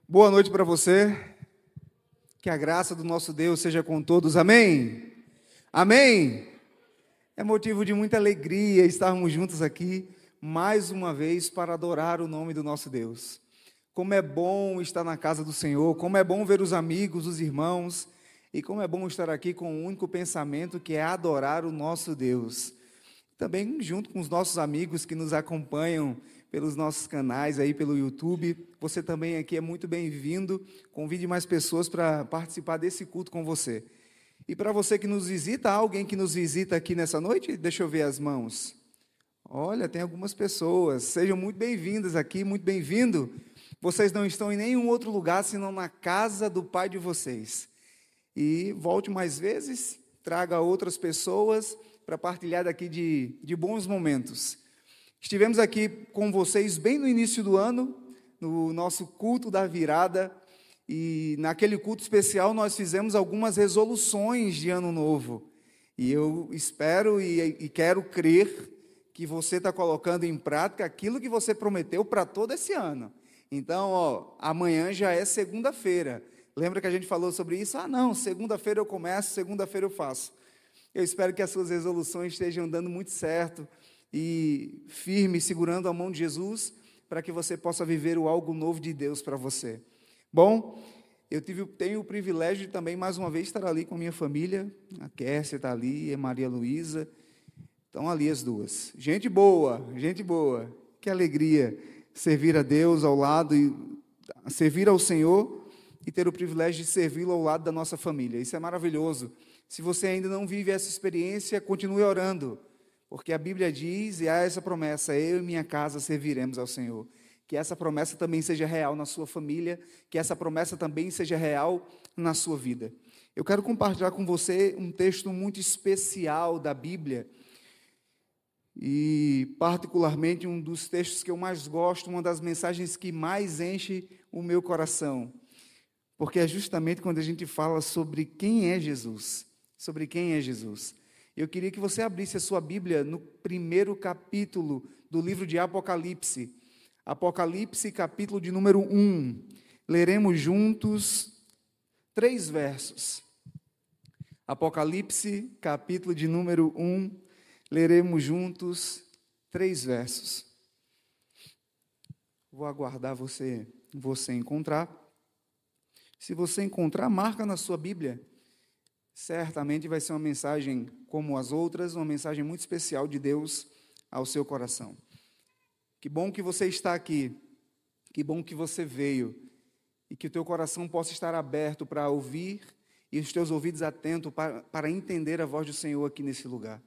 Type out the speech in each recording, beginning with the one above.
Boa noite para você, que a graça do nosso Deus seja com todos, amém? Amém? É motivo de muita alegria estarmos juntos aqui, mais uma vez, para adorar o nome do nosso Deus. Como é bom estar na casa do Senhor, como é bom ver os amigos, os irmãos, e como é bom estar aqui com um único pensamento, que é adorar o nosso Deus. Também junto com os nossos amigos que nos acompanham pelos nossos canais aí pelo YouTube. Você também aqui é muito bem-vindo. Convide mais pessoas para participar desse culto com você. E para você que nos visita, há alguém que nos visita aqui nessa noite? Deixa eu ver as mãos. Olha, tem algumas pessoas. Sejam muito bem-vindas aqui, muito bem-vindo. Vocês não estão em nenhum outro lugar senão na casa do Pai de vocês. E volte mais vezes, traga outras pessoas para partilhar daqui de bons momentos. Estivemos aqui com vocês bem no início do ano, no nosso culto da virada, e naquele culto especial nós fizemos algumas resoluções de ano novo. E eu espero e quero crer que você está colocando em prática aquilo que você prometeu para todo esse ano. Então, amanhã já é segunda-feira. Lembra que a gente falou sobre isso? Não, segunda-feira eu começo, segunda-feira eu faço. Eu espero que as suas resoluções estejam dando muito certo, e firme, segurando a mão de Jesus, para que você possa viver o algo novo de Deus para você. Bom, eu tenho o privilégio de também, mais uma vez, estar ali com a minha família. A Kércia está ali, a Maria Luísa, estão ali as duas. Gente boa, que alegria servir a Deus ao lado, e servir ao Senhor, e ter o privilégio de servi-lo ao lado da nossa família. Isso é maravilhoso. Se você ainda não vive essa experiência, continue orando, porque a Bíblia diz, e há essa promessa: eu e minha casa serviremos ao Senhor. Que essa promessa também seja real na sua família, que essa promessa também seja real na sua vida. Eu quero compartilhar com você um texto muito especial da Bíblia, e particularmente um dos textos que eu mais gosto, uma das mensagens que mais enche o meu coração, porque é justamente quando a gente fala sobre quem é Jesus, Eu queria que você abrisse a sua Bíblia no primeiro capítulo do livro de Apocalipse. Apocalipse, capítulo de número 1. Leremos juntos 3 versos. Apocalipse, capítulo de número 1. Leremos juntos 3 versos. Vou aguardar você encontrar. Se você encontrar, marca na sua Bíblia. Certamente vai ser uma mensagem como as outras, uma mensagem muito especial de Deus ao seu coração. Que bom que você está aqui, que bom que você veio, e que o teu coração possa estar aberto para ouvir, e os teus ouvidos atentos para entender a voz do Senhor aqui nesse lugar.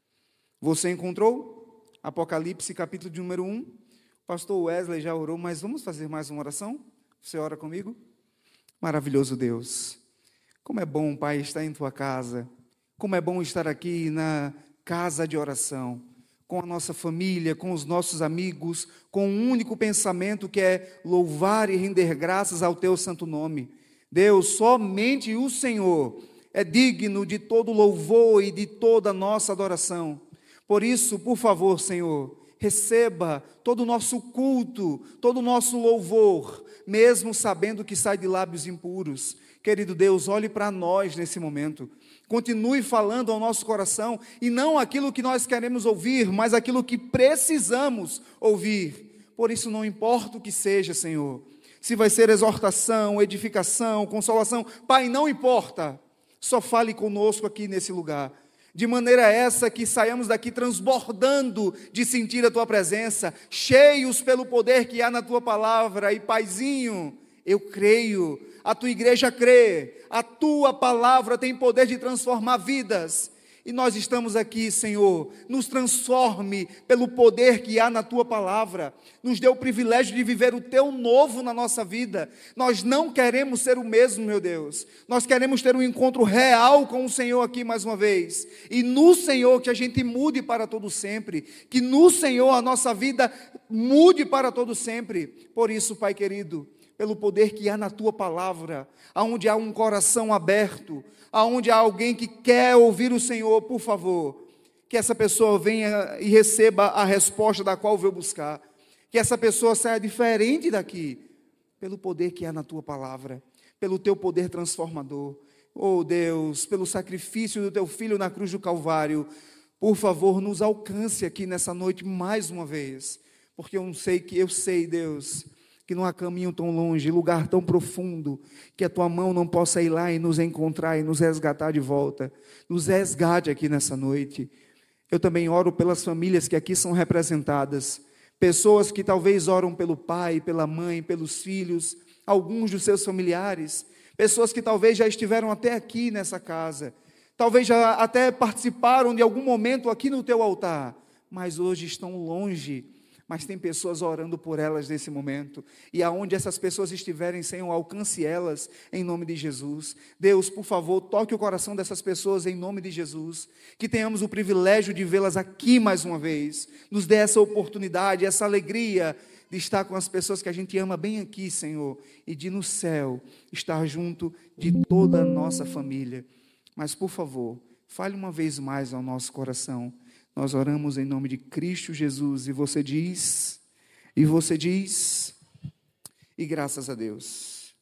Você encontrou? Apocalipse, capítulo de número 1. O pastor Wesley já orou, mas vamos fazer mais uma oração? Você ora comigo? Maravilhoso Deus, como é bom, Pai, estar em Tua casa. Como é bom estar aqui na casa de oração, com a nossa família, com os nossos amigos, com um único pensamento que é louvar e render graças ao Teu santo nome. Deus, somente o Senhor é digno de todo louvor e de toda a nossa adoração. Por isso, por favor, Senhor, receba todo o nosso culto, todo o nosso louvor, mesmo sabendo que sai de lábios impuros. Querido Deus, olhe para nós nesse momento, continue falando ao nosso coração, e não aquilo que nós queremos ouvir, mas aquilo que precisamos ouvir. Por isso, não importa o que seja, Senhor, se vai ser exortação, edificação, consolação, Pai, não importa, só fale conosco aqui nesse lugar, de maneira essa que saiamos daqui transbordando de sentir a Tua presença, cheios pelo poder que há na Tua palavra. E Paizinho, eu creio, a Tua igreja crê, a Tua palavra tem poder de transformar vidas, e nós estamos aqui, Senhor, nos transforme pelo poder que há na Tua palavra, nos dê o privilégio de viver o Teu novo na nossa vida. Nós não queremos ser o mesmo, meu Deus, nós queremos ter um encontro real com o Senhor aqui mais uma vez, e no Senhor que a gente mude para todo sempre, que no Senhor a nossa vida mude para todo sempre. Por isso, Pai querido, pelo poder que há na Tua palavra, aonde há um coração aberto, aonde há alguém que quer ouvir o Senhor, por favor, que essa pessoa venha e receba a resposta da qual veio buscar, que essa pessoa saia diferente daqui, pelo poder que há na tua palavra, pelo teu poder transformador. Oh Deus, pelo sacrifício do teu Filho na cruz do Calvário, por favor, nos alcance aqui nessa noite mais uma vez, porque eu sei, Deus, que não há caminho tão longe, lugar tão profundo, que a tua mão não possa ir lá e nos encontrar e nos resgatar de volta. Nos resgate aqui nessa noite. Eu também oro pelas famílias que aqui são representadas, pessoas que talvez oram pelo pai, pela mãe, pelos filhos, alguns dos seus familiares, pessoas que talvez já estiveram até aqui nessa casa, talvez já até participaram de algum momento aqui no teu altar, mas hoje estão longe. Mas tem pessoas orando por elas nesse momento, e aonde essas pessoas estiverem, Senhor, alcance elas, em nome de Jesus. Deus, por favor, toque o coração dessas pessoas, em nome de Jesus, que tenhamos o privilégio de vê-las aqui mais uma vez, nos dê essa oportunidade, essa alegria de estar com as pessoas que a gente ama bem aqui, Senhor, e de no céu, estar junto de toda a nossa família. Mas, por favor, fale uma vez mais ao nosso coração. Nós oramos em nome de Cristo Jesus, e você diz, e graças a Deus.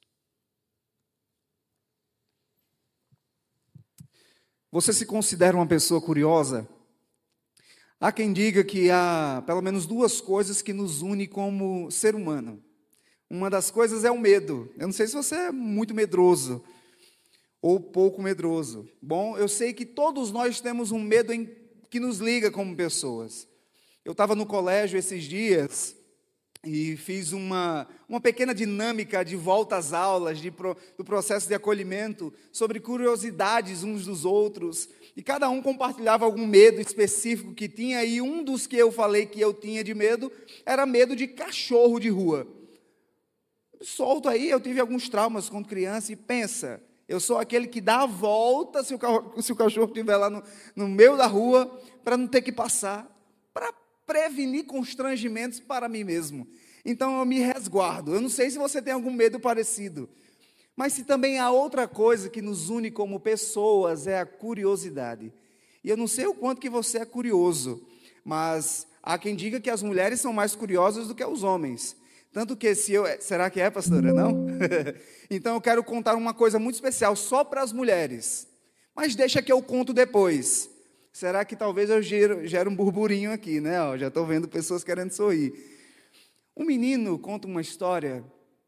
Você se considera uma pessoa curiosa? Há quem diga que há pelo menos duas coisas que nos unem como ser humano. Uma das coisas é o medo. Eu não sei se você é muito medroso ou pouco medroso. Bom, eu sei que todos nós temos um medo que nos liga como pessoas. Eu estava no colégio esses dias e fiz uma pequena dinâmica de volta às aulas, do processo de acolhimento, sobre curiosidades uns dos outros, e cada um compartilhava algum medo específico que tinha, e um dos que eu falei que eu tinha de medo, era medo de cachorro de rua. Solto aí, eu tive alguns traumas quando criança, e pensa, eu sou aquele que dá a volta se o cachorro estiver lá no meio da rua, para não ter que passar, para prevenir constrangimentos para mim mesmo. Então eu me resguardo. Eu não sei se você tem algum medo parecido, mas se também há outra coisa que nos une como pessoas, é a curiosidade. E eu não sei o quanto que você é curioso, mas há quem diga que as mulheres são mais curiosas do que os homens. Tanto que será que é, pastora? Não? Então eu quero contar uma coisa muito especial só para as mulheres. Mas deixa que eu conto depois. Será que talvez eu gere um burburinho aqui, né? Já estou vendo pessoas querendo sorrir. Um menino conta uma história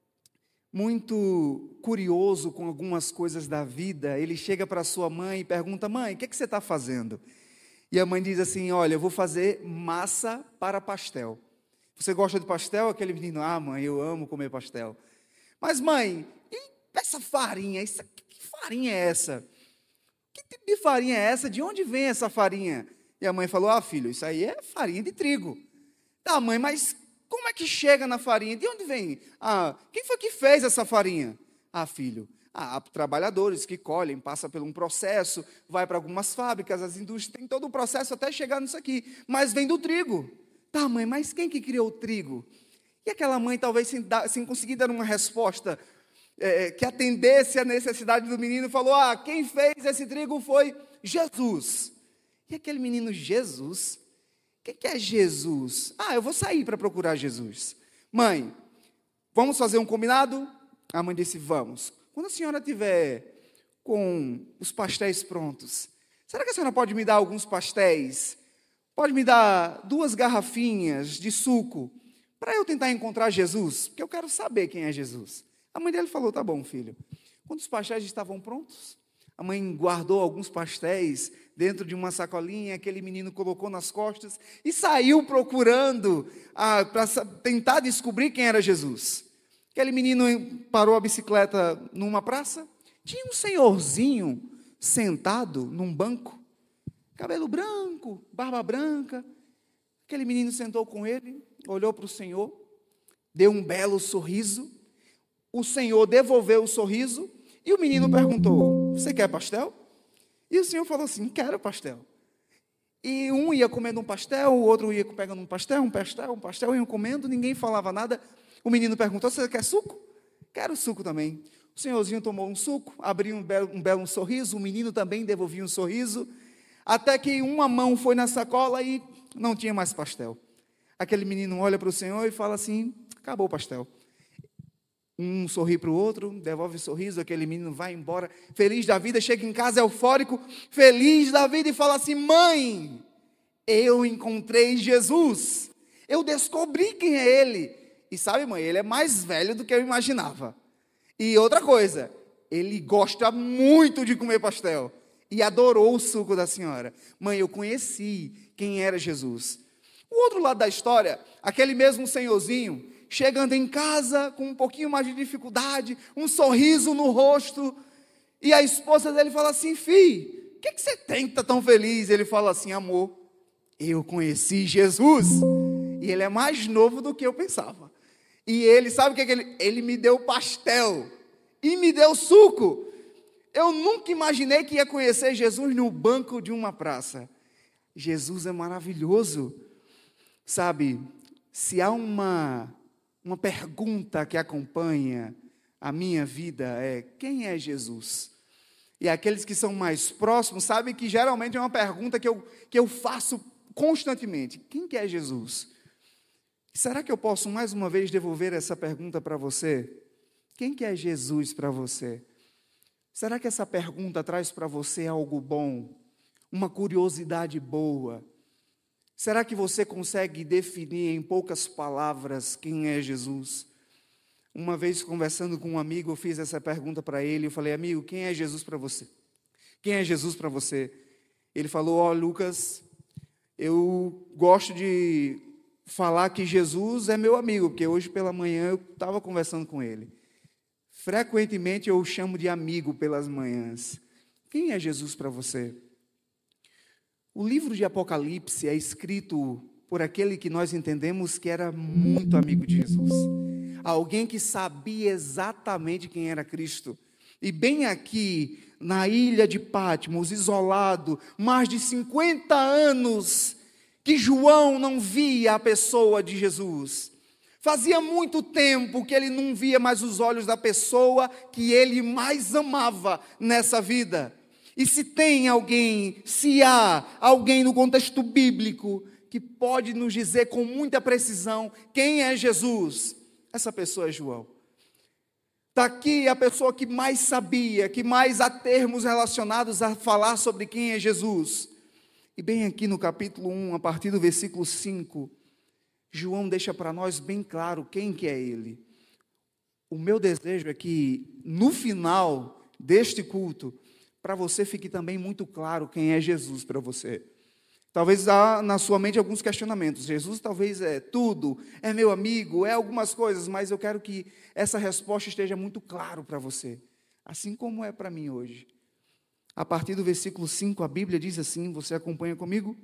muito curioso com algumas coisas da vida. Ele chega para sua mãe e pergunta: mãe, o que você está fazendo? E a mãe diz assim: olha, eu vou fazer massa para pastel. Você gosta de pastel? Aquele menino: ah, mãe, eu amo comer pastel. Mas, mãe, e essa farinha? Que farinha é essa? Que tipo de farinha é essa? De onde vem essa farinha? E a mãe falou: ah, filho, isso aí é farinha de trigo. Tá, mãe, mas como é que chega na farinha? De onde vem? Ah, quem foi que fez essa farinha? Ah, filho, há trabalhadores que colhem, passa por um processo, vai para algumas fábricas, as indústrias, tem todo o processo até chegar nisso aqui, mas vem do trigo. Tá, mãe, mas quem que criou o trigo? E aquela mãe, talvez sem conseguir dar uma resposta que atendesse à necessidade do menino, falou: ah, quem fez esse trigo foi Jesus. E aquele menino: Jesus? O que é Jesus? Ah, eu vou sair para procurar Jesus. Mãe, vamos fazer um combinado? A mãe disse: vamos. Quando a senhora tiver com os pastéis prontos, será que a senhora pode me dar alguns pastéis? Pode me dar 2 garrafinhas de suco, para eu tentar encontrar Jesus? Porque eu quero saber quem é Jesus. A mãe dele falou: tá bom, filho. Quando os pastéis estavam prontos, a mãe guardou alguns pastéis dentro de uma sacolinha, aquele menino colocou nas costas e saiu procurando para tentar descobrir quem era Jesus. Aquele menino parou a bicicleta numa praça, tinha um senhorzinho sentado num banco, cabelo branco, barba branca. Aquele menino sentou com ele, olhou para o Senhor, deu um belo sorriso. O Senhor devolveu o sorriso e o menino perguntou: você quer pastel? E o Senhor falou assim: quero pastel. E um ia comendo um pastel, o outro ia pegando um pastel, iam comendo, ninguém falava nada. O menino perguntou: você quer suco? Quero suco também. O senhorzinho tomou um suco, abriu um belo sorriso, o menino também devolvia um sorriso, até que uma mão foi na sacola e não tinha mais pastel. Aquele menino olha para o Senhor e fala assim: acabou o pastel. Um sorri para o outro, devolve o sorriso, aquele menino vai embora, feliz da vida, chega em casa eufórico, feliz da vida e fala assim: mãe, eu encontrei Jesus, eu descobri quem é Ele. E sabe, mãe, ele é mais velho do que eu imaginava. E outra coisa, ele gosta muito de comer pastel. E adorou o suco da senhora. Mãe, eu conheci quem era Jesus. O outro lado da história, aquele mesmo senhorzinho, chegando em casa com um pouquinho mais de dificuldade, um sorriso no rosto, e a esposa dele fala assim: filho, o que você tem que está tão feliz? Ele fala assim: amor, eu conheci Jesus. E ele é mais novo do que eu pensava. E ele, sabe o que ele me deu pastel e me deu suco. Eu nunca imaginei que ia conhecer Jesus no banco de uma praça. Jesus é maravilhoso. Sabe, se há uma pergunta que acompanha a minha vida, é: quem é Jesus? E aqueles que são mais próximos sabem que geralmente é uma pergunta que eu faço constantemente: quem que é Jesus? Será que eu posso mais uma vez devolver essa pergunta para você? Quem que é Jesus para você? Será que essa pergunta traz para você algo bom? Uma curiosidade boa? Será que você consegue definir em poucas palavras quem é Jesus? Uma vez, conversando com um amigo, eu fiz essa pergunta para ele. Eu falei: amigo, quem é Jesus para você? Quem é Jesus para você? Ele falou: ó, Lucas, eu gosto de falar que Jesus é meu amigo, porque hoje pela manhã eu estava conversando com ele. Frequentemente eu o chamo de amigo pelas manhãs. Quem é Jesus para você? O livro de Apocalipse é escrito por aquele que nós entendemos que era muito amigo de Jesus. Alguém que sabia exatamente quem era Cristo. E bem aqui, na ilha de Patmos, isolado, mais de 50 anos, que João não via a pessoa de Jesus. Fazia muito tempo que ele não via mais os olhos da pessoa que ele mais amava nessa vida. E se há alguém no contexto bíblico que pode nos dizer com muita precisão quem é Jesus, essa pessoa é João. Está aqui a pessoa que mais sabia, que mais há termos relacionados a falar sobre quem é Jesus. E bem aqui no capítulo 1, a partir do versículo 5, João deixa para nós bem claro quem que é ele. O meu desejo é que no final deste culto, para você fique também muito claro quem é Jesus para você. Talvez há na sua mente alguns questionamentos. Jesus talvez é tudo, é meu amigo, é algumas coisas, mas eu quero que essa resposta esteja muito claro para você, assim como é para mim hoje. A partir do versículo 5, a Bíblia diz assim, você acompanha comigo?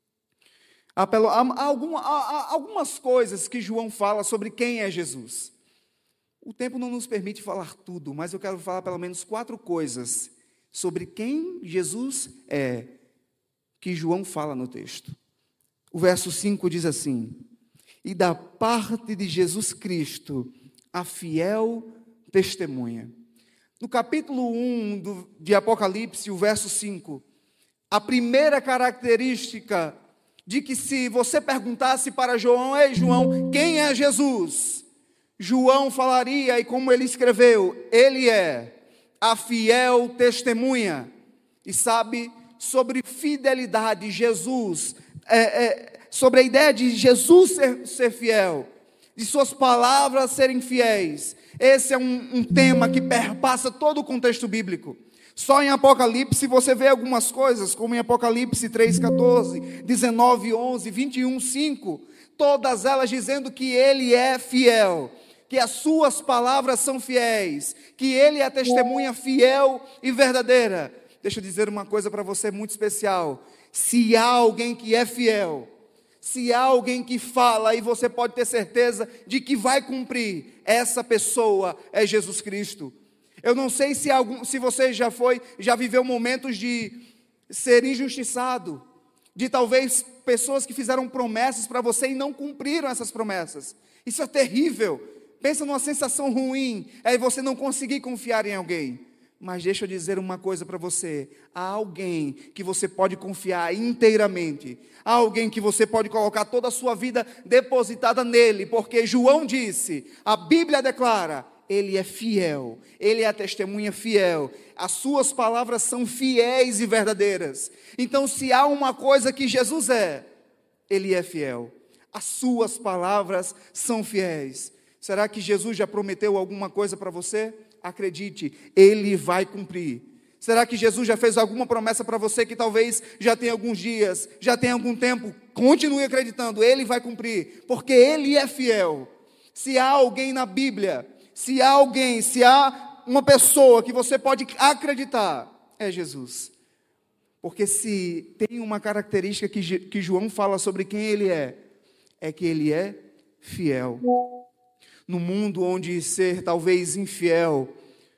Há algumas coisas que João fala sobre quem é Jesus. O tempo não nos permite falar tudo, mas eu quero falar pelo menos 4 coisas sobre quem Jesus é, que João fala no texto. O verso 5 diz assim: e da parte de Jesus Cristo, a fiel testemunha. No capítulo 1 de Apocalipse, o verso 5, a primeira característica de que se você perguntasse para João: ei João, quem é Jesus? João falaria, e como ele escreveu, ele é a fiel testemunha. E sabe, sobre fidelidade, Jesus, sobre a ideia de Jesus ser fiel, de suas palavras serem fiéis, esse é um tema que perpassa todo o contexto bíblico. Só em Apocalipse você vê algumas coisas, como em Apocalipse 3,14, 19,11, 21,5, todas elas dizendo que Ele é fiel, que as suas palavras são fiéis, que Ele é a testemunha fiel e verdadeira. Deixa eu dizer uma coisa para você muito especial: se há alguém que é fiel, se há alguém que fala, e você pode ter certeza de que vai cumprir, essa pessoa é Jesus Cristo. Eu não sei se você já viveu momentos de ser injustiçado, de talvez pessoas que fizeram promessas para você e não cumpriram essas promessas. Isso é terrível. Pensa numa sensação ruim, é você não conseguir confiar em alguém. Mas deixa eu dizer uma coisa para você: há alguém que você pode confiar inteiramente, há alguém que você pode colocar toda a sua vida depositada nele, porque João disse, a Bíblia declara, Ele é fiel, Ele é a testemunha fiel, as suas palavras são fiéis e verdadeiras. Então, se há uma coisa que Jesus é, Ele é fiel, as suas palavras são fiéis. Será que Jesus já prometeu alguma coisa para você? Acredite, Ele vai cumprir. Será que Jesus já fez alguma promessa para você que talvez já tenha alguns dias, já tenha algum tempo? Continue acreditando, Ele vai cumprir, porque Ele é fiel. Se há alguém na Bíblia, se há uma pessoa que você pode acreditar, é Jesus. Porque se tem uma característica que João fala sobre quem Ele é que Ele é fiel. No mundo onde ser talvez infiel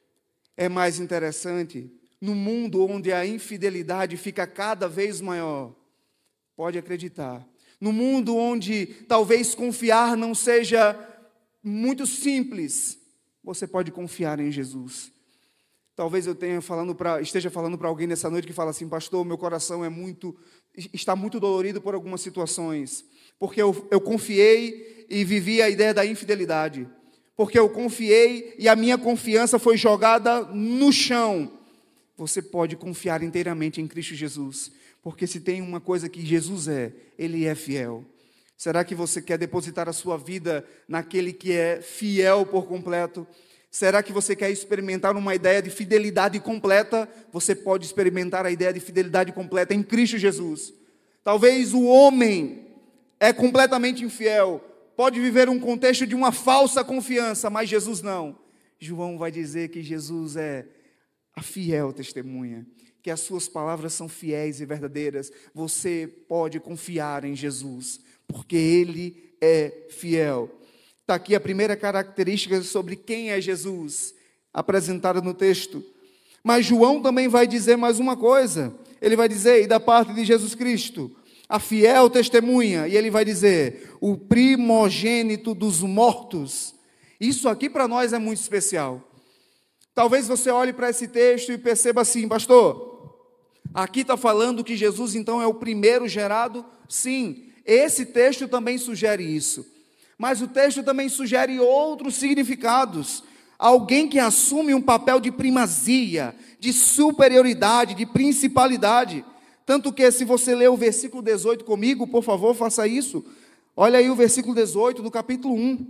é mais interessante, no mundo onde a infidelidade fica cada vez maior, pode acreditar, no mundo onde talvez confiar não seja muito simples, você pode confiar em Jesus. Talvez eu esteja falando para alguém nessa noite que fala assim: pastor, meu coração está muito dolorido por algumas situações, porque eu confiei e vivi a ideia da infidelidade, porque eu confiei e a minha confiança foi jogada no chão. Você pode confiar inteiramente em Cristo Jesus, porque se tem uma coisa que Jesus Ele é fiel. Será que você quer depositar a sua vida naquele que é fiel por completo? Será que você quer experimentar uma ideia de fidelidade completa? Você pode experimentar a ideia de fidelidade completa em Cristo Jesus. Talvez o homem é completamente infiel, pode viver um contexto de uma falsa confiança, mas Jesus não. João vai dizer que Jesus é a fiel testemunha, que as suas palavras são fiéis e verdadeiras. Você pode confiar em Jesus, porque Ele é fiel. Está aqui a primeira característica sobre quem é Jesus, apresentada no texto. Mas João também vai dizer mais uma coisa. Ele vai dizer, e da parte de Jesus Cristo, a fiel testemunha, e ele vai dizer, o primogênito dos mortos. Isso aqui para nós é muito especial. Talvez você olhe para esse texto e perceba assim: pastor, aqui está falando que Jesus então é o primeiro gerado? Sim, esse texto também sugere isso. Mas o texto também sugere outros significados. Alguém que assume um papel de primazia, de superioridade, de principalidade. Tanto que, se você ler o versículo 18 comigo, por favor, faça isso. Olha aí o versículo 18 do capítulo 1.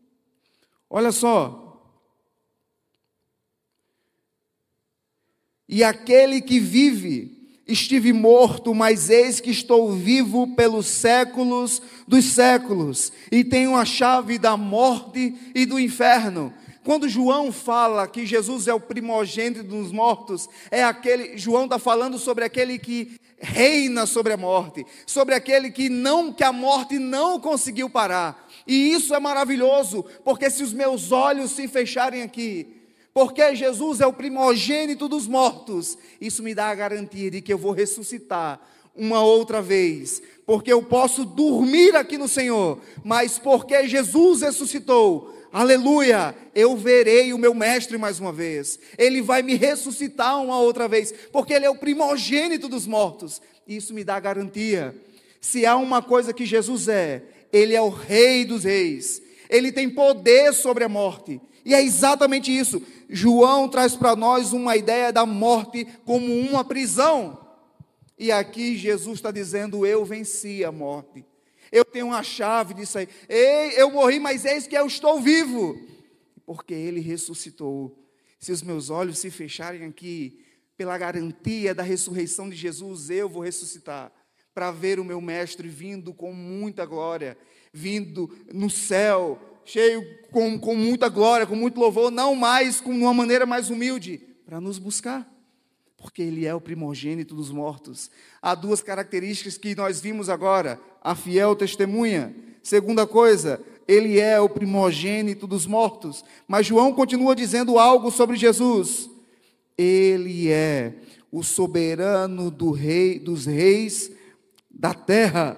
Olha só. E aquele que vive, estive morto, mas eis que estou vivo pelos séculos dos séculos, e tenho a chave da morte e do inferno. Quando João fala que Jesus é o primogênito dos mortos, João está falando sobre aquele que reina sobre a morte, sobre aquele que a morte não conseguiu parar. E isso é maravilhoso, porque se os meus olhos se fecharem aqui, porque Jesus é o primogênito dos mortos, isso me dá a garantia de que eu vou ressuscitar uma outra vez, porque eu posso dormir aqui no Senhor, mas porque Jesus ressuscitou, aleluia, eu verei o meu mestre mais uma vez, ele vai me ressuscitar uma outra vez, porque ele é o primogênito dos mortos. Isso me dá garantia. Se há uma coisa que Jesus ele é o rei dos reis, ele tem poder sobre a morte, e é exatamente isso. João traz para nós uma ideia da morte como uma prisão, e aqui Jesus está dizendo: eu venci a morte, eu tenho uma chave disso aí. Ei, eu morri, mas eis que eu estou vivo, porque Ele ressuscitou. Se os meus olhos se fecharem aqui, pela garantia da ressurreição de Jesus, eu vou ressuscitar, para ver o meu mestre vindo com muita glória, vindo no céu, cheio com muita glória, com muito louvor, não mais com uma maneira mais humilde, para nos buscar, porque Ele é o primogênito dos mortos. Há duas características que nós vimos agora: a fiel testemunha. Segunda coisa, Ele é o primogênito dos mortos. Mas João continua dizendo algo sobre Jesus: Ele é o soberano dos reis da terra.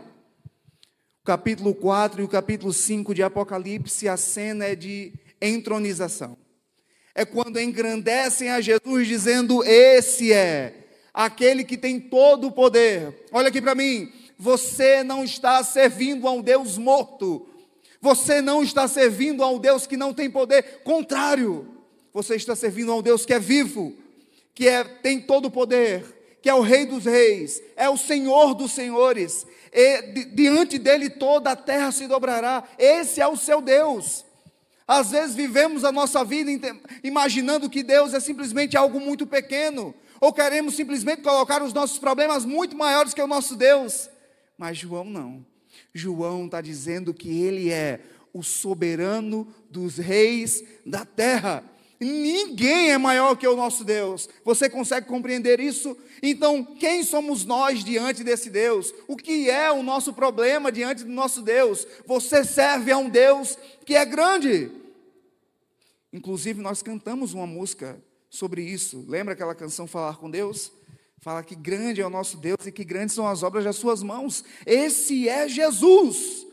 O capítulo 4 e o capítulo 5 de Apocalipse, a cena é de entronização. É quando engrandecem a Jesus, dizendo: esse é aquele que tem todo o poder. Olha aqui para mim, você não está servindo a um Deus morto, Você não está servindo a um Deus que não tem poder, contrário, você está servindo a um Deus que é vivo, tem todo o poder, que é o Rei dos Reis, é o Senhor dos Senhores, e diante dele toda a terra se dobrará. Esse é o seu Deus. Às vezes vivemos a nossa vida imaginando que Deus é simplesmente algo muito pequeno, ou queremos simplesmente colocar os nossos problemas muito maiores que o nosso Deus. Mas João não. João está dizendo que ele é o soberano dos reis da terra. Ninguém é maior que o nosso Deus. Você consegue compreender isso? Então, quem somos nós diante desse Deus? O que é o nosso problema diante do nosso Deus? Você serve a um Deus que é grande. Inclusive, nós cantamos uma música sobre isso. Lembra aquela canção Falar com Deus? Fala que grande é o nosso Deus e que grandes são as obras das suas mãos. Esse é Jesus.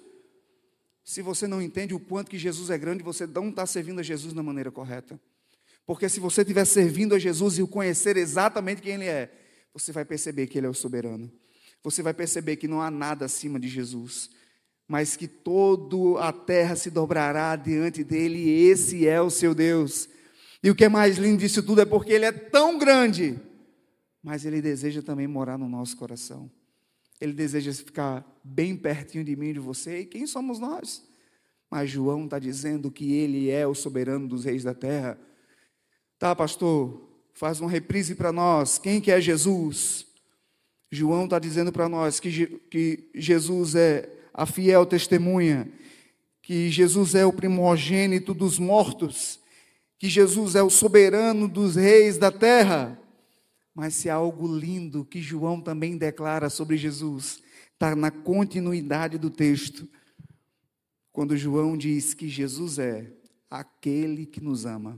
Se você não entende o quanto que Jesus é grande, você não está servindo a Jesus da maneira correta. Porque se você estiver servindo a Jesus e o conhecer exatamente quem Ele é, você vai perceber que Ele é o soberano. Você vai perceber que não há nada acima de Jesus, mas que toda a terra se dobrará diante dEle, e esse é o seu Deus. E o que é mais lindo disso tudo é porque Ele é tão grande, mas Ele deseja também morar no nosso coração. Ele deseja ficar bem pertinho de mim e de você. E quem somos nós? Mas João está dizendo que Ele é o soberano dos reis da terra. Tá, pastor? Faz uma reprise para nós. Quem que é Jesus? João está dizendo para nós que Jesus é a fiel testemunha, que Jesus é o primogênito dos mortos, que Jesus é o soberano dos reis da terra. Mas se há algo lindo que João também declara sobre Jesus, está na continuidade do texto, quando João diz que Jesus é aquele que nos ama.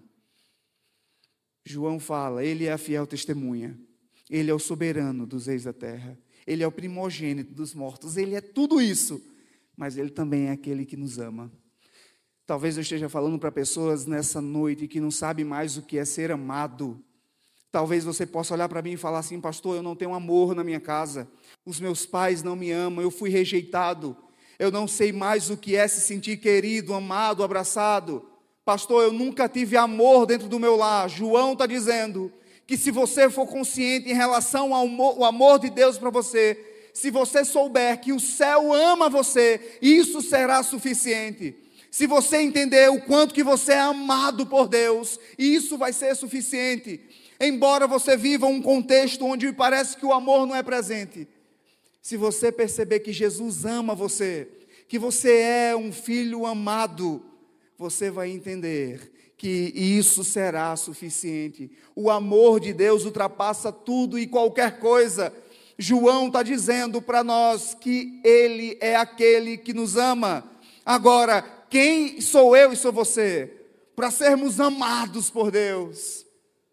João fala, Ele é a fiel testemunha, Ele é o soberano dos reis da terra, Ele é o primogênito dos mortos, Ele é tudo isso, mas Ele também é aquele que nos ama. Talvez eu esteja falando para pessoas nessa noite que não sabem mais o que é ser amado. Talvez você possa olhar para mim e falar assim, pastor, eu não tenho amor na minha casa, os meus pais não me amam, eu fui rejeitado, eu não sei mais o que é se sentir querido, amado, abraçado. Pastor, eu nunca tive amor dentro do meu lar. João está dizendo que se você for consciente em relação ao amor de Deus para você, se você souber que o céu ama você, isso será suficiente. Se você entender o quanto que você é amado por Deus, isso vai ser suficiente. Embora você viva um contexto onde parece que o amor não é presente, se você perceber que Jesus ama você, que você é um filho amado, você vai entender que isso será suficiente. O amor de Deus ultrapassa tudo e qualquer coisa. João está dizendo para nós que Ele é aquele que nos ama. Agora, quem sou eu e sou você para sermos amados por Deus?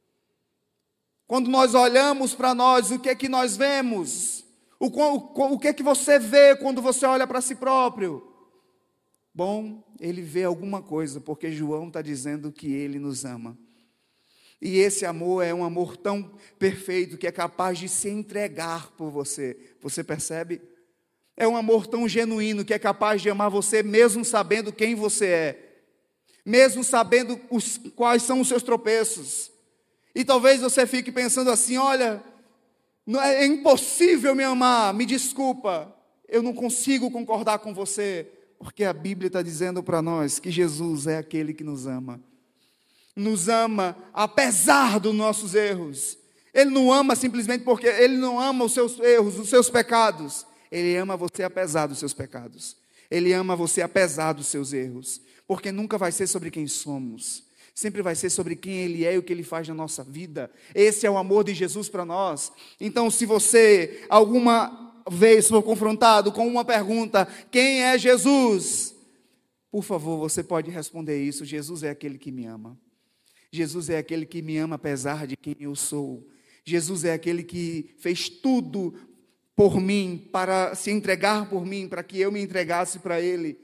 Quando nós olhamos para nós, o que é que nós vemos? O que é que você vê quando você olha para si próprio? Bom, ele vê alguma coisa, porque João está dizendo que Ele nos ama. E esse amor é um amor tão perfeito que é capaz de se entregar por você. Você percebe? É um amor tão genuíno que é capaz de amar você mesmo sabendo quem você é. Mesmo sabendo quais são os seus tropeços. E talvez você fique pensando assim, olha, é impossível me amar, me desculpa, eu não consigo concordar com você. Porque a Bíblia está dizendo para nós que Jesus é aquele que nos ama. Nos ama apesar dos nossos erros. Ele não ama simplesmente porque Ele não ama os seus erros, os seus pecados. Ele ama você apesar dos seus pecados. Ele ama você apesar dos seus erros. Porque nunca vai ser sobre quem somos. Sempre vai ser sobre quem Ele é e o que Ele faz na nossa vida. Esse é o amor de Jesus para nós. Então, se você alguma vez for confrontado com uma pergunta, quem é Jesus? Por favor, você pode responder isso, Jesus é aquele que me ama. Jesus é aquele que me ama apesar de quem eu sou. Jesus é aquele que fez tudo por mim, para se entregar por mim, para que eu me entregasse para Ele.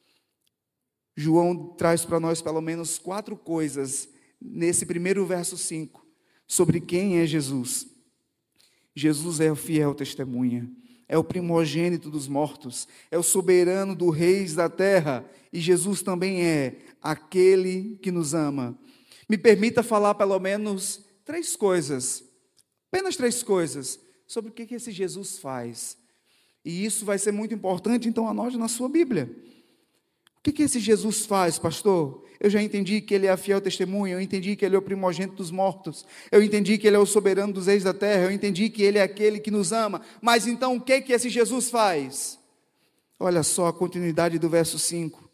João traz para nós pelo menos 4 coisas, nesse primeiro verso 5, sobre quem é Jesus. Jesus é a fiel testemunha. é o primogênito dos mortos, é o soberano dos reis da terra, e Jesus também é aquele que nos ama. Me permita falar pelo menos três coisas, apenas três coisas, sobre o que esse Jesus faz. E isso vai ser muito importante, então anote na sua Bíblia. O que esse Jesus faz, pastor? Eu já entendi que ele é a fiel testemunha, eu entendi que ele é o primogênito dos mortos, eu entendi que ele é o soberano dos reis da terra, eu entendi que ele é aquele que nos ama, mas então o que esse Jesus faz? Olha só a continuidade do verso 5.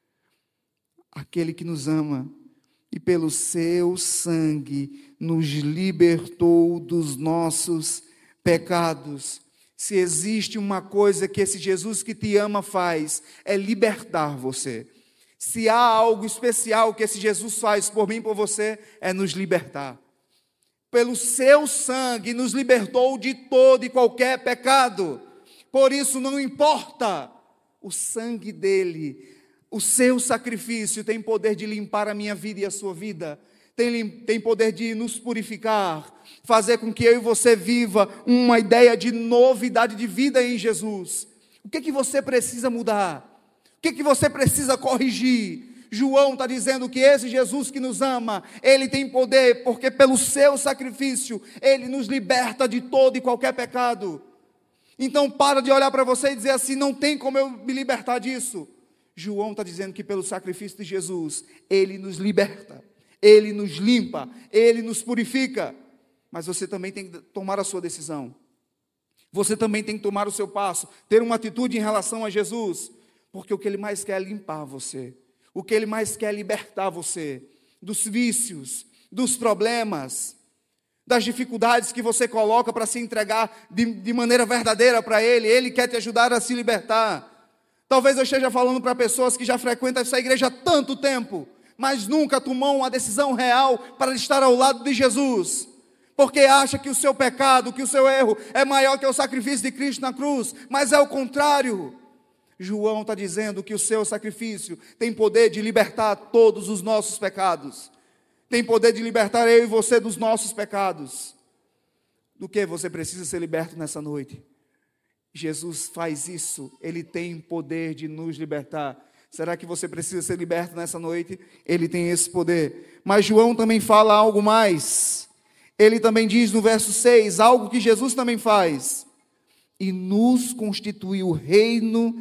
Aquele que nos ama e pelo seu sangue nos libertou dos nossos pecados. Se existe uma coisa que esse Jesus que te ama faz, é libertar você. Se há algo especial que esse Jesus faz por mim e por você, é nos libertar. Pelo seu sangue nos libertou de todo e qualquer pecado. Por isso não importa o sangue dele, o seu sacrifício tem poder de limpar a minha vida e a sua vida. Tem poder de nos purificar, fazer com que eu e você viva uma ideia de novidade de vida em Jesus. O que você precisa mudar? O que você precisa corrigir? João está dizendo que esse Jesus que nos ama, ele tem poder, porque pelo seu sacrifício, ele nos liberta de todo e qualquer pecado. Então para de olhar para você e dizer assim, não tem como eu me libertar disso. João está dizendo que pelo sacrifício de Jesus, ele nos liberta. Ele nos limpa, Ele nos purifica, mas você também tem que tomar a sua decisão, você também tem que tomar o seu passo, ter uma atitude em relação a Jesus, porque o que Ele mais quer é limpar você, o que Ele mais quer é libertar você, dos vícios, dos problemas, das dificuldades que você coloca para se entregar de maneira verdadeira para Ele. Ele quer te ajudar a se libertar. Talvez eu esteja falando para pessoas que já frequentam essa igreja há tanto tempo, mas nunca tomou uma decisão real para estar ao lado de Jesus, porque acha que o seu pecado, que o seu erro é maior que o sacrifício de Cristo na cruz, mas é o contrário. João está dizendo que o seu sacrifício tem poder de libertar todos os nossos pecados, tem poder de libertar eu e você dos nossos pecados. Do que você precisa ser liberto nessa noite? Jesus faz isso, Ele tem poder de nos libertar. Será que você precisa ser liberto nessa noite? Ele tem esse poder. Mas João também fala algo mais. Ele também diz no verso 6, algo que Jesus também faz. E nos constituiu reino,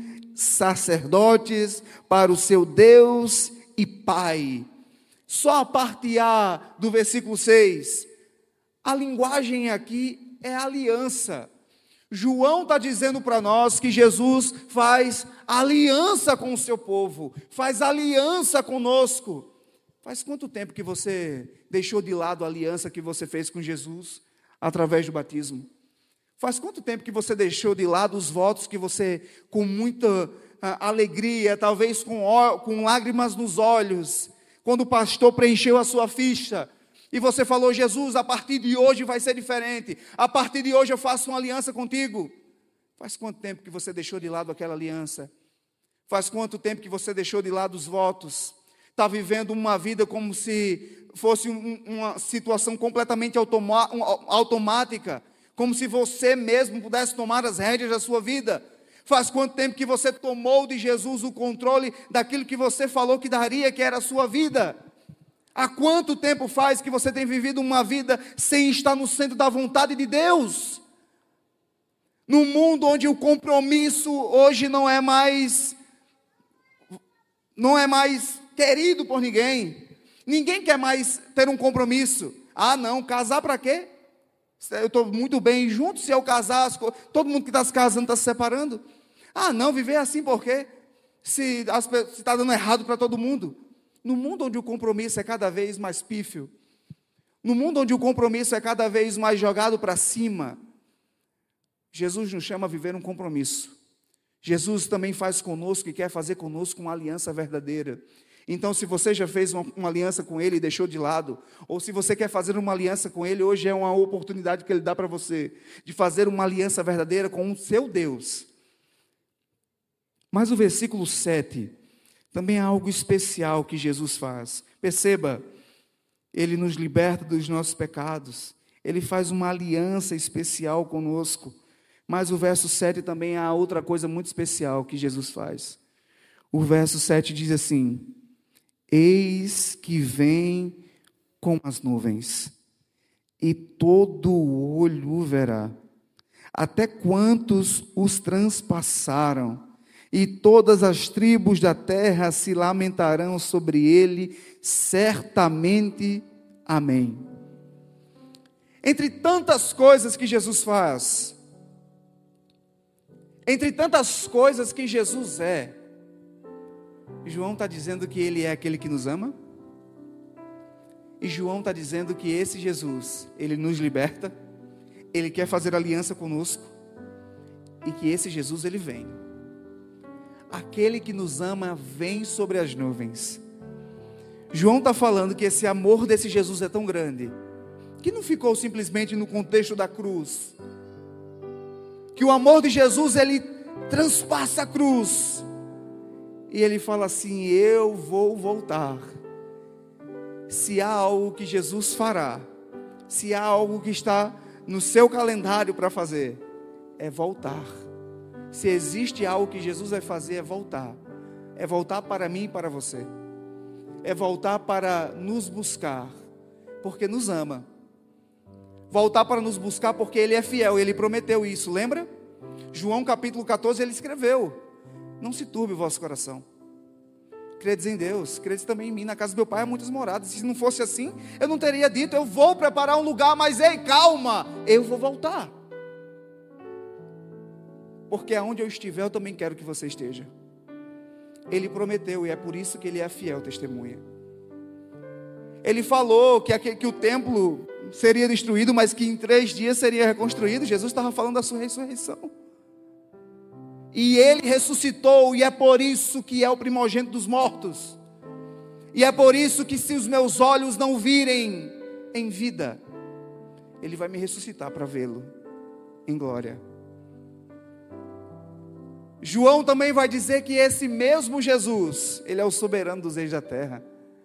sacerdotes para o seu Deus e Pai. Só a parte A do versículo 6. A linguagem aqui é aliança. João está dizendo para nós que Jesus faz aliança com o seu povo, faz aliança conosco. Faz quanto tempo que você deixou de lado a aliança que você fez com Jesus através do batismo? Faz quanto tempo que você deixou de lado os votos que você, com muita alegria, talvez com lágrimas nos olhos, quando o pastor preencheu a sua ficha, e você falou, Jesus, a partir de hoje vai ser diferente, a partir de hoje eu faço uma aliança contigo. Faz quanto tempo que você deixou de lado aquela aliança? Faz quanto tempo que você deixou de lado os votos? Está vivendo uma vida como se fosse uma situação completamente automática, como se você mesmo pudesse tomar as rédeas da sua vida. Faz quanto tempo que você tomou de Jesus o controle daquilo que você falou que daria, que era a sua vida? Há quanto tempo faz que você tem vivido uma vida sem estar no centro da vontade de Deus? No mundo onde o compromisso hoje não é mais querido por ninguém. Ninguém quer mais ter um compromisso. Ah, não, casar para quê? Eu estou muito bem junto, se eu casar, todo mundo que está se casando está se separando. Ah, não, viver assim por quê? Se está dando errado para todo mundo. No mundo onde o compromisso é cada vez mais pífio, no mundo onde o compromisso é cada vez mais jogado para cima, Jesus nos chama a viver um compromisso. Jesus também faz conosco e quer fazer conosco uma aliança verdadeira. Então, se você já fez uma aliança com Ele e deixou de lado, ou se você quer fazer uma aliança com Ele, hoje é uma oportunidade que Ele dá para você, de fazer uma aliança verdadeira com o seu Deus. Mas o versículo 7, também há algo especial que Jesus faz. Perceba, Ele nos liberta dos nossos pecados, Ele faz uma aliança especial conosco. Mas o verso 7 também há outra coisa muito especial que Jesus faz. O verso 7 diz assim: eis que vem com as nuvens, e todo olho o verá, até quantos os transpassaram, e todas as tribos da terra se lamentarão sobre ele, certamente. Amém. Entre tantas coisas que Jesus faz, entre tantas coisas que Jesus é, João está dizendo que Ele é aquele que nos ama, e João está dizendo que esse Jesus, Ele nos liberta, Ele quer fazer aliança conosco, e que esse Jesus, Ele vem. Aquele que nos ama vem sobre as nuvens. João está falando que esse amor desse Jesus é tão grande, que não ficou simplesmente no contexto da cruz, que o amor de Jesus, ele transpassa a cruz, e ele fala assim: eu vou voltar. Se há algo que Jesus fará, se há algo que está no seu calendário para fazer, é voltar. Se existe algo que Jesus vai fazer, é voltar para mim e para você, é voltar para nos buscar, porque nos ama, voltar para nos buscar porque Ele é fiel, Ele prometeu isso, lembra? João capítulo 14, Ele escreveu: não se turbe o vosso coração, credes em Deus, credes também em mim, na casa do meu pai há muitas moradas. Se não fosse assim, eu não teria dito, eu vou preparar um lugar, mas ei, calma, eu vou voltar, porque aonde eu estiver, eu também quero que você esteja. Ele prometeu, e é por isso que Ele é fiel testemunha. Ele falou que o templo seria destruído, mas que em 3 dias seria reconstruído. Jesus estava falando da sua ressurreição. E Ele ressuscitou, e é por isso que é o primogênito dos mortos. E é por isso que, se os meus olhos não virem em vida, Ele vai me ressuscitar para vê-lo em glória. João também vai dizer que esse mesmo Jesus, Ele é o soberano dos reis da terra.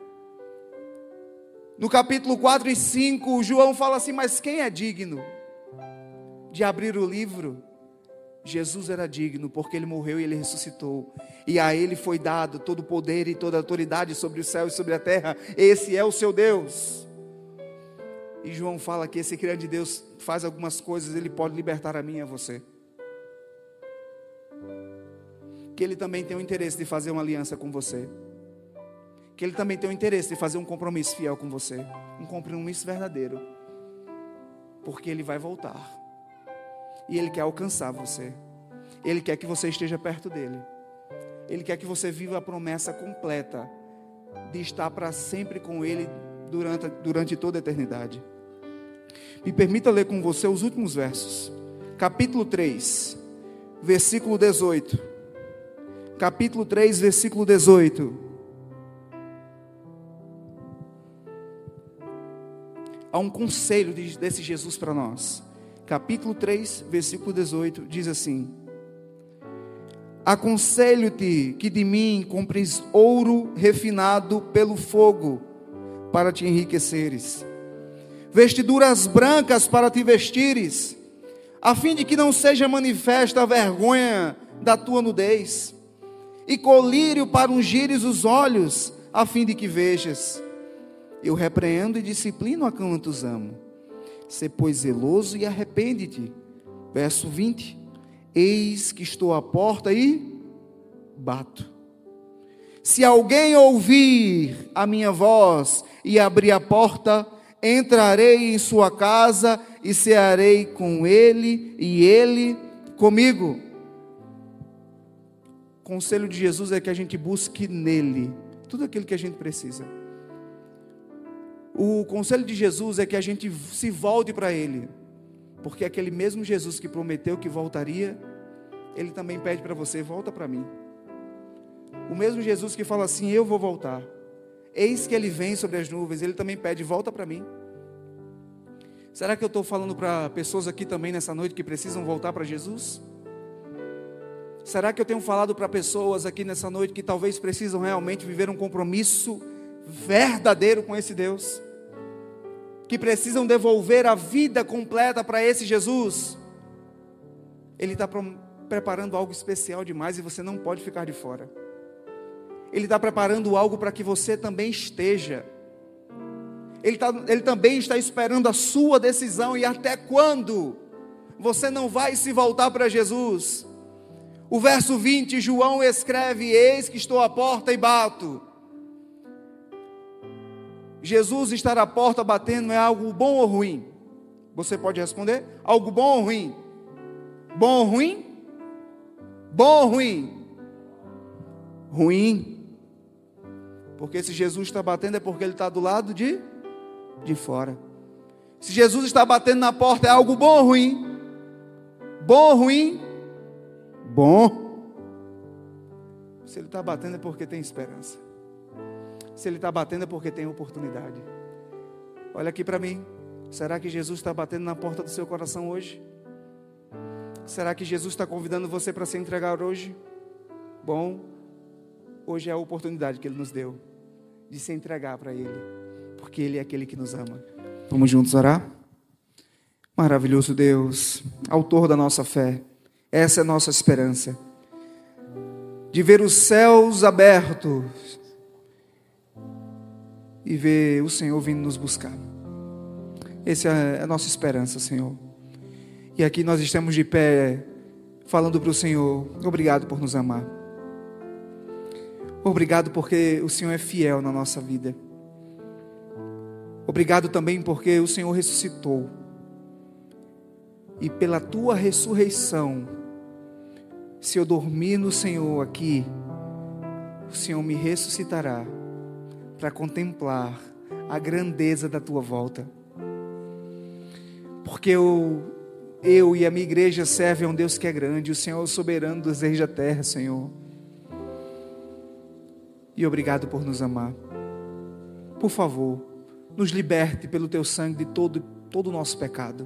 No capítulo 4 e 5, João fala assim: mas quem é digno de abrir o livro? Jesus era digno, porque Ele morreu e Ele ressuscitou, e a Ele foi dado todo o poder e toda a autoridade sobre o céu e sobre a terra. Esse é o seu Deus. E João fala que esse grande Deus faz algumas coisas, Ele pode libertar a mim e a você, que Ele também tem o interesse de fazer uma aliança com você, que Ele também tem o interesse de fazer um compromisso fiel com você, um compromisso verdadeiro, porque Ele vai voltar, e Ele quer alcançar você, Ele quer que você esteja perto dEle, Ele quer que você viva a promessa completa, de estar para sempre com Ele, durante toda a eternidade. Me permita ler com você os últimos versos, capítulo 3, versículo 18, capítulo 3, versículo 18, há um conselho desse Jesus para nós. Capítulo 3, versículo 18, diz assim: aconselho-te que de mim compres ouro refinado pelo fogo, para te enriqueceres, vestiduras brancas para te vestires, a fim de que não seja manifesta a vergonha da tua nudez, e colírio para ungires os olhos, a fim de que vejas. Eu repreendo e disciplino a quantos amo. Sê, pois, zeloso e arrepende-te. Verso 20: eis que estou à porta e bato. Se alguém ouvir a minha voz e abrir a porta, entrarei em sua casa e cearei com ele e ele comigo. O conselho de Jesus é que a gente busque nele tudo aquilo que a gente precisa. O conselho de Jesus é que a gente se volte para Ele, porque aquele mesmo Jesus que prometeu que voltaria, Ele também pede para você: volta para mim. O mesmo Jesus que fala assim: eu vou voltar, eis que Ele vem sobre as nuvens, Ele também pede: volta para mim. Será que eu estou falando para pessoas aqui também nessa noite que precisam voltar para Jesus? Será que eu tenho falado para pessoas aqui nessa noite que talvez precisam realmente viver um compromisso verdadeiro com esse Deus, que precisam devolver a vida completa para esse Jesus? Ele está preparando algo especial demais e você não pode ficar de fora. Ele está preparando algo para que você também esteja. Ele também está esperando a sua decisão. E até quando você não vai se voltar para Jesus? O verso 20, João escreve: eis que estou à porta e bato. Jesus estar à porta batendo é algo bom ou ruim? Você pode responder: algo bom ou ruim? Bom ou ruim? Bom ou ruim? Ruim. Porque se Jesus está batendo é porque Ele está do lado de fora. Se Jesus está batendo na porta, é algo bom ou ruim? Bom ou ruim? Bom. Se Ele está batendo é porque tem esperança. Se Ele está batendo é porque tem oportunidade. Olha aqui para mim. Será que Jesus está batendo na porta do seu coração hoje? Será que Jesus está convidando você para se entregar hoje? Bom, hoje é a oportunidade que Ele nos deu de se entregar para Ele, porque Ele é aquele que nos ama. Vamos juntos orar? Maravilhoso Deus, autor da nossa fé, essa é a nossa esperança, de ver os céus abertos e ver o Senhor vindo nos buscar. Essa é a nossa esperança, Senhor. E aqui nós estamos de pé, falando para o Senhor: obrigado por nos amar. Obrigado porque o Senhor é fiel na nossa vida. Obrigado também porque o Senhor ressuscitou. E pela tua ressurreição, se eu dormir no Senhor aqui, o Senhor me ressuscitará para contemplar a grandeza da tua volta. Porque eu e a minha igreja servem a um Deus que é grande. O Senhor é o soberano dos reis da terra, Senhor. E obrigado por nos amar. Por favor, nos liberte pelo teu sangue de todo o nosso pecado.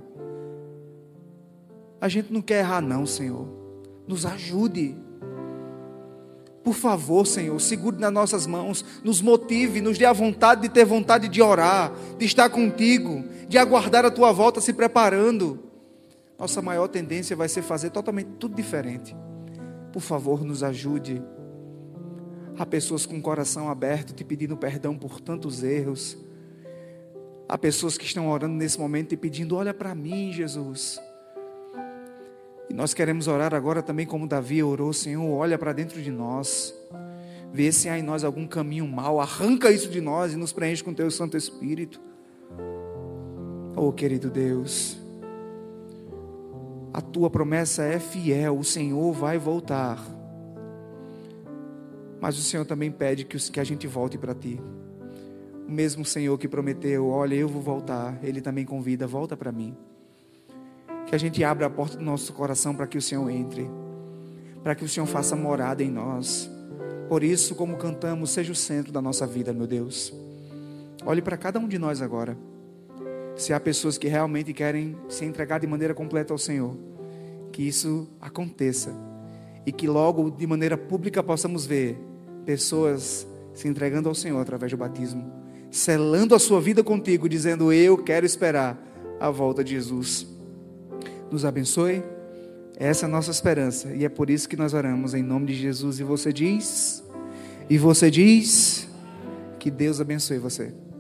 A gente não quer errar não, Senhor. Nos ajude. Por favor, Senhor, segure nas nossas mãos, nos motive, nos dê a vontade de ter vontade de orar, de estar contigo, de aguardar a tua volta se preparando. Nossa maior tendência vai ser fazer totalmente tudo diferente. Por favor, nos ajude. Há pessoas com o coração aberto te pedindo perdão por tantos erros. Há pessoas que estão orando nesse momento te pedindo: olha para mim, Jesus. E nós queremos orar agora também como Davi orou: Senhor, olha para dentro de nós, vê se há em nós algum caminho mau, arranca isso de nós e nos preenche com teu Santo Espírito. Oh, querido Deus, a tua promessa é fiel, o Senhor vai voltar, mas o Senhor também pede que a gente volte para ti. O mesmo Senhor que prometeu: olha, eu vou voltar, Ele também convida: volta para mim. Que a gente abra a porta do nosso coração para que o Senhor entre, para que o Senhor faça morada em nós. Por isso, como cantamos, seja o centro da nossa vida, meu Deus. Olhe para cada um de nós agora. Se há pessoas que realmente querem se entregar de maneira completa ao Senhor, que isso aconteça, e que logo de maneira pública possamos ver pessoas se entregando ao Senhor através do batismo, selando a sua vida contigo, dizendo: eu quero esperar a volta de Jesus. Nos abençoe, essa é a nossa esperança, e é por isso que nós oramos em nome de Jesus. E você diz, que Deus abençoe você.